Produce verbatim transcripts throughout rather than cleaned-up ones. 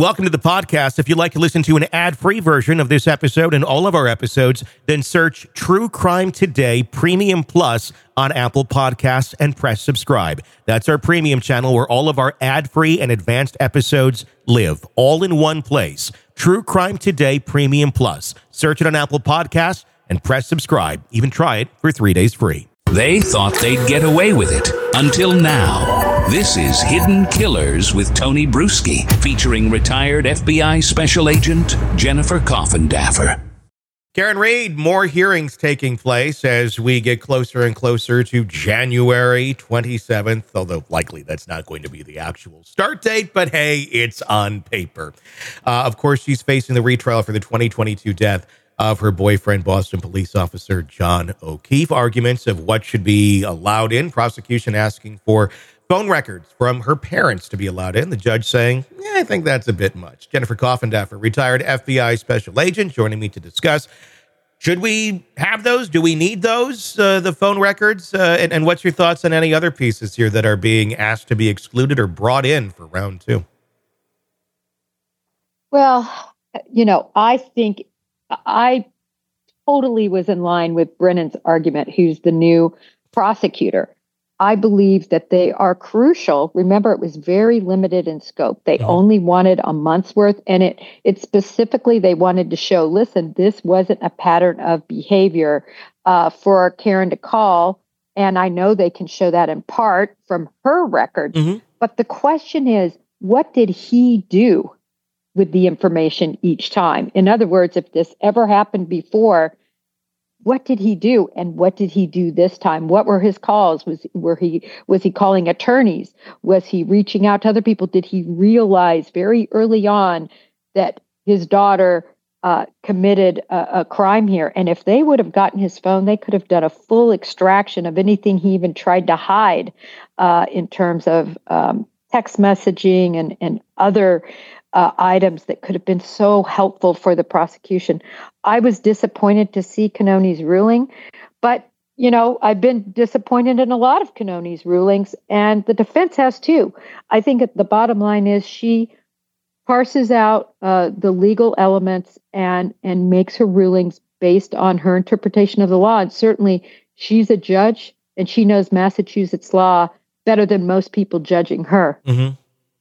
Welcome to the podcast. If you'd like to listen to an ad-free version of this episode and all of our episodes, then search True Crime Today Premium Plus on Apple Podcasts and press subscribe. That's our premium channel where all of our ad-free and advanced episodes live, all in one place. True Crime Today Premium Plus. Search it on Apple Podcasts and press subscribe. Even try it for three days free. They thought they'd get away with it until now. This is Hidden Killers with Tony Bruschi, featuring retired F B I Special Agent Jennifer Coffindaffer. Karen Read, more hearings taking place as we get closer and closer to January twenty-seventh, although likely that's not going to be the actual start date, but hey, it's on paper. Uh, of course, she's facing the retrial for the twenty twenty-two death of her boyfriend, Boston police officer John O'Keefe. Arguments of what should be allowed in, prosecution asking for phone records from her parents to be allowed in. The judge saying, yeah, I think that's a bit much. Jennifer Coffindaffer, retired F B I special agent, joining me to discuss, should we have those? Do we need those, uh, the phone records? Uh, and, and what's your thoughts on any other pieces here that are being asked to be excluded or brought in for round two? Well, you know, I think I totally was in line with Brennan's argument, who's the new prosecutor. I believe that they are crucial. Remember, it was very limited in scope. They yeah. only wanted a month's worth, and it it specifically they wanted to show, listen, this wasn't a pattern of behavior uh, for Karen to call, and I know they can show that in part from her record. Mm-hmm. But the question is, what did he do with the information each time? In other words, if this ever happened before, what did he do, and what did he do this time? What were his calls? Was were he was he calling attorneys? Was he reaching out to other people? Did he realize very early on that his daughter uh, committed a, a crime here? And if they would have gotten his phone, they could have done a full extraction of anything he even tried to hide uh, in terms of um, text messaging and and other Uh, items that could have been so helpful for the prosecution. I was disappointed to see Cannoni's ruling, but, you know, I've been disappointed in a lot of Cannoni's rulings, and the defense has too. I think the bottom line is she parses out uh, the legal elements and and makes her rulings based on her interpretation of the law. And certainly she's a judge, and she knows Massachusetts law better than most people judging her. Mm-hmm.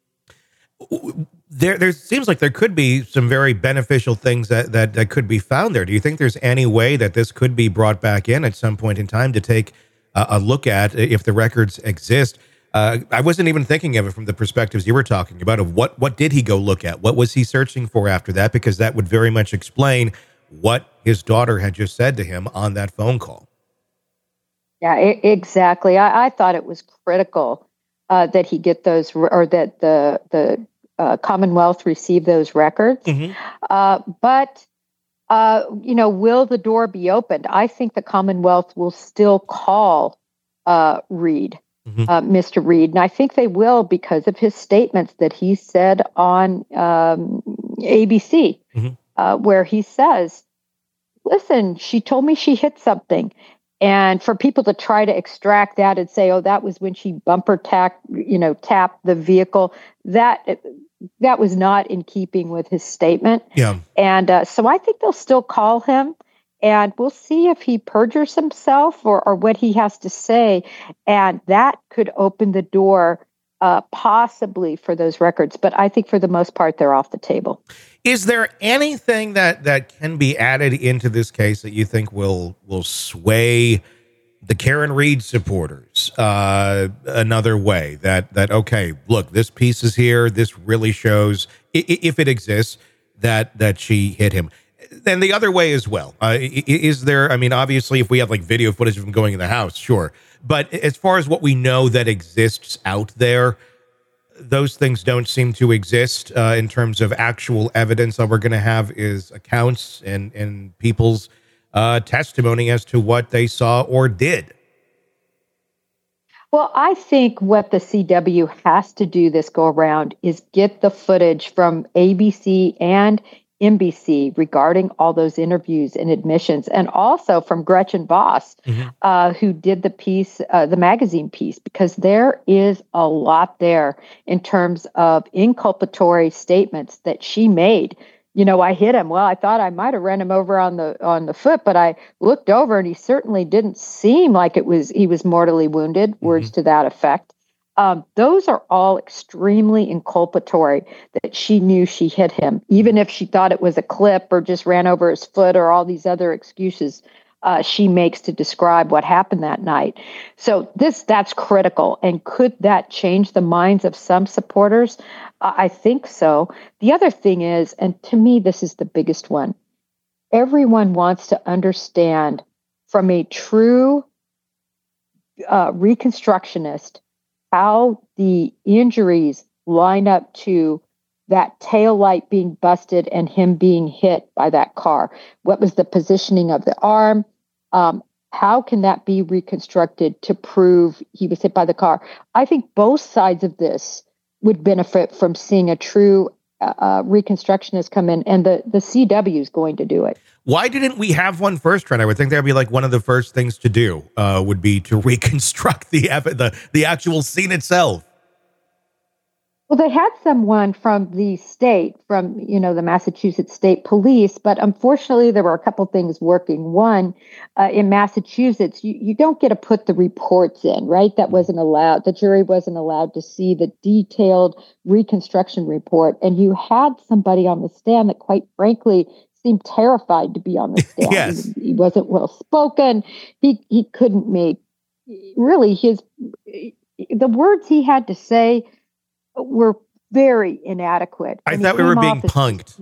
There, there seems like there could be some very beneficial things that, that, that could be found there. Do you think there's any way that this could be brought back in at some point in time to take uh, a look at if the records exist? Uh, I wasn't even thinking of it from the perspectives you were talking about of what, what did he go look at? What was he searching for after that? Because that would very much explain what his daughter had just said to him on that phone call. Yeah, I- exactly. I, I thought it was critical uh, that he get those, or that the the Uh, Commonwealth receive those records. Mm-hmm. Uh, but, uh, you know, will the door be opened? I think the Commonwealth will still call uh, Read, mm-hmm. uh, Mister Read. And I think they will because of his statements that he said on um, A B C, mm-hmm. uh, where he says, listen, she told me she hit something. And for people to try to extract that and say, oh, that was when she bumper tapped, you know, tapped the vehicle, that that was not in keeping with his statement. Yeah. And uh, so I think they'll still call him, and we'll see if he perjures himself or, or what he has to say. And that could open the door uh, possibly for those records. But I think for the most part, they're off the table. Is there anything that, that can be added into this case that you think will will sway the Karen Read supporters uh, another way? That, that okay, look, this piece is here. This really shows, if it exists, that that she hit him. Then the other way as well. Uh, is there, I mean, obviously, if we have like video footage of him going in the house, sure. But as far as what we know that exists out there, those things don't seem to exist uh, in terms of actual evidence. All we're going to have is accounts and, and people's uh, testimony as to what they saw or did. Well, I think what the C W has to do this go around is get the footage from A B C and N B C regarding all those interviews and admissions, and also from Gretchen Voss, mm-hmm. uh, who did the piece, uh, the magazine piece, because there is a lot there in terms of inculpatory statements that she made. You know, I hit him. Well, I thought I might have ran him over on the on the foot, but I looked over and he certainly didn't seem like it was he was mortally wounded. Mm-hmm. Words to that effect. Um, those are all extremely inculpatory that she knew she hit him, even if she thought it was a clip or just ran over his foot or all these other excuses uh, she makes to describe what happened that night. So this that's critical. And could that change the minds of some supporters? Uh, I think so. The other thing is, and to me, this is the biggest one, everyone wants to understand from a true uh, reconstructionist how the injuries line up to that tail light being busted and him being hit by that car. What was the positioning of the arm? Um, how can that be reconstructed to prove he was hit by the car? I think both sides of this would benefit from seeing a true uh, reconstructionist come in, and the, the C W is going to do it. Why didn't we have one first, Trent? I would think that would be like one of the first things to do uh, would be to reconstruct the, the the actual scene itself. Well, they had someone from the state, from, you know, the Massachusetts State Police, but unfortunately there were a couple things working. One, uh, in Massachusetts, you, you don't get to put the reports in, right? That wasn't allowed. The jury wasn't allowed to see the detailed reconstruction report. And you had somebody on the stand that, quite frankly, seemed terrified to be on the stand. Yes. He, he wasn't well spoken. He he couldn't make really his the words he had to say were very inadequate. I thought we were being punked.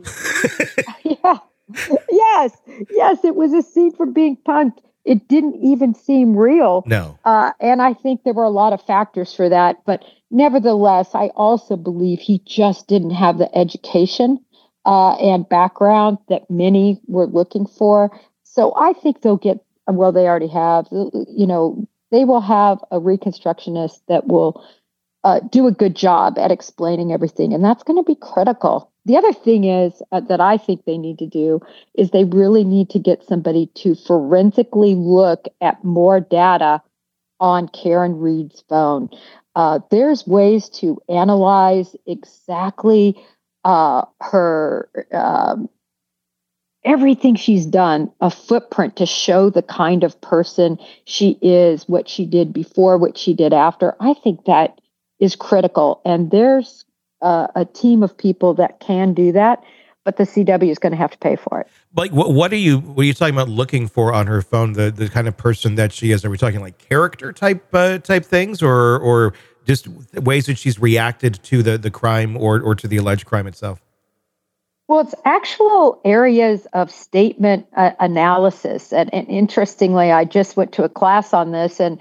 yeah. Yes. Yes. It was a scene for being punked. It didn't even seem real. No. Uh, and I think there were a lot of factors for that. But nevertheless, I also believe he just didn't have the education uh, and background that many were looking for. So I think they'll get, well, they already have, you know, they will have a reconstructionist that will Uh, do a good job at explaining everything. And that's going to be critical. The other thing is uh, that I think they need to do is they really need to get somebody to forensically look at more data on Karen Read's phone. Uh, there's ways to analyze exactly uh, her, um, everything she's done, a footprint to show the kind of person she is, what she did before, what she did after. I think that is critical. And there's uh, a team of people that can do that, but the C W is going to have to pay for it. Like, what, what are you, what are you talking about looking for on her phone? The the kind of person that she is? Are we talking like character type uh, type things, or or just ways that she's reacted to the, the crime or, or to the alleged crime itself? Well, it's actual areas of statement uh, analysis. And, and interestingly, I just went to a class on this, and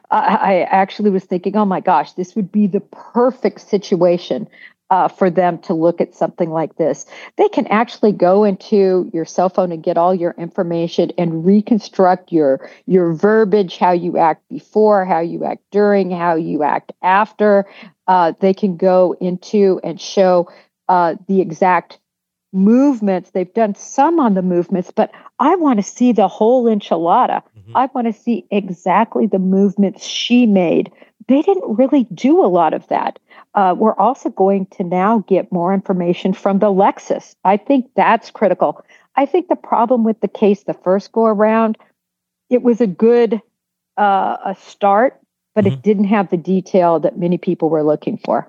I actually was thinking, oh my gosh, this would be the perfect situation uh, for them to look at something like this. They can actually go into your cell phone and get all your information and reconstruct your your verbiage, how you act before, how you act during, how you act after. Uh, they can go into and show uh, the exact movements. They've done some on the movements, but I want to see the whole enchilada. Mm-hmm. I want to see exactly the movements she made. They didn't really do a lot of that. Uh, we're also going to now get more information from the Lexus. I think that's critical. I think the problem with the case the first go around, it was a good uh, a start, but mm-hmm. it didn't have the detail that many people were looking for.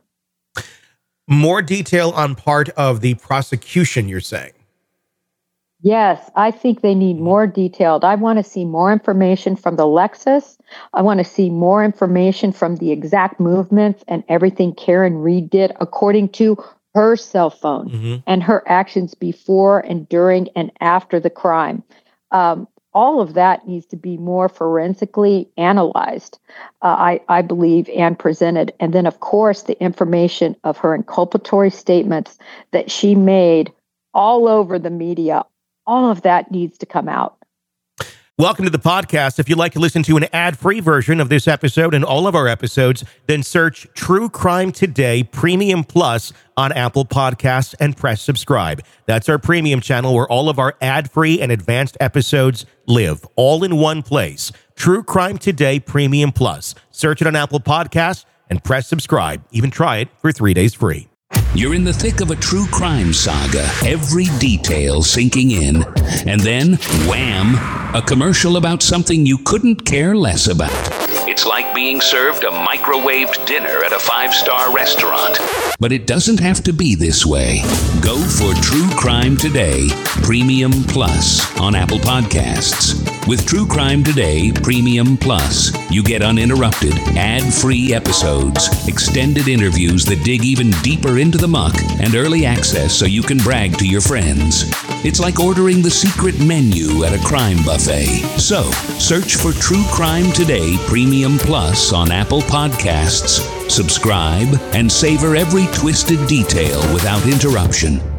More detail on part of the prosecution, you're saying? Yes, I think they need more detailed. I want to see more information from the Lexus. I want to see more information from the exact movements and everything Karen Read did according to her cell phone mm-hmm. and her actions before and during and after the crime. Um, all of that needs to be more forensically analyzed, uh, I, I believe, and presented. And then, of course, the information of her inculpatory statements that she made all over the media, all of that needs to come out. Welcome to the podcast. If you'd like to listen to an ad-free version of this episode and all of our episodes, then search True Crime Today Premium Plus on Apple Podcasts and press subscribe. That's our premium channel where all of our ad-free and advanced episodes live, all in one place. True Crime Today Premium Plus. Search it on Apple Podcasts and press subscribe. Even try it for three days free. You're in the thick of a true crime saga, every detail sinking in. And then, wham, a commercial about something you couldn't care less about. It's like being served a microwaved dinner at a five-star restaurant. But it doesn't have to be this way. Go for True Crime Today Premium Plus on Apple Podcasts. With True Crime Today Premium Plus, you get uninterrupted, ad-free episodes, extended interviews that dig even deeper into the muck, and early access so you can brag to your friends. It's like ordering the secret menu at a crime buffet. So, search for True Crime Today Premium Plus on Apple Podcasts, subscribe, and savor every twisted detail without interruption.